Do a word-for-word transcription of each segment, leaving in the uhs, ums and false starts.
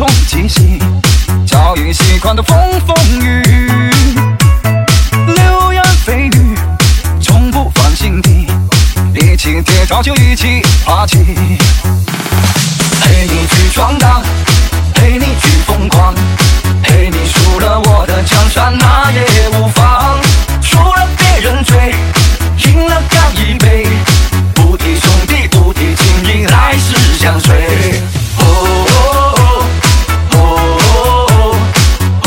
同气息，早已习惯的风风雨雨，流言蜚语从不放心底，一起跌倒就一起爬起，陪你去闯荡，陪你去疯狂，陪你输了我的江山那也无妨，输了别人追，赢了干一杯，不提兄弟不提情义，来世相随。哦哦哦哦哦哦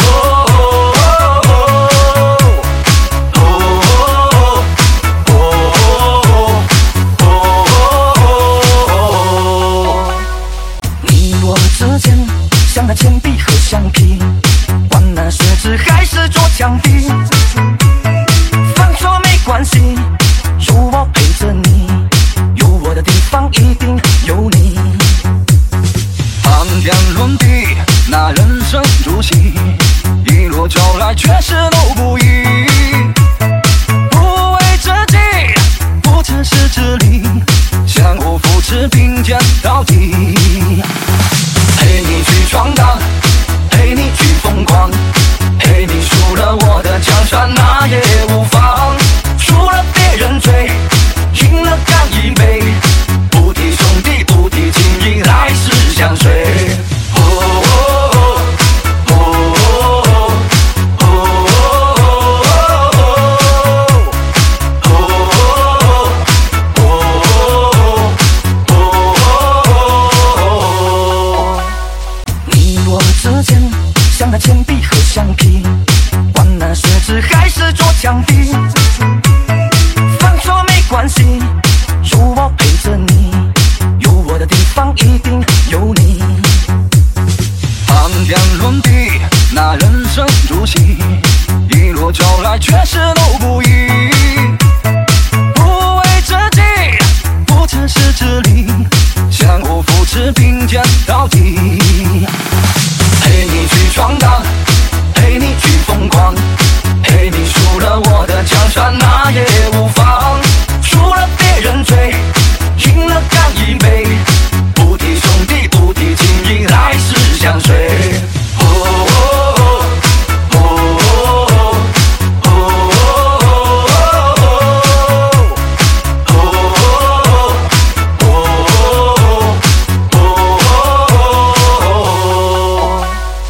哦，你我之间像那铅笔和橡皮，管那学纸还是做墙壁，犯错没关系，有我陪着你，有我的地方一定有你。谈天论地，那人生如戏，一路走来却是路不易，不为自己，不自私自利，相互扶持并肩到底。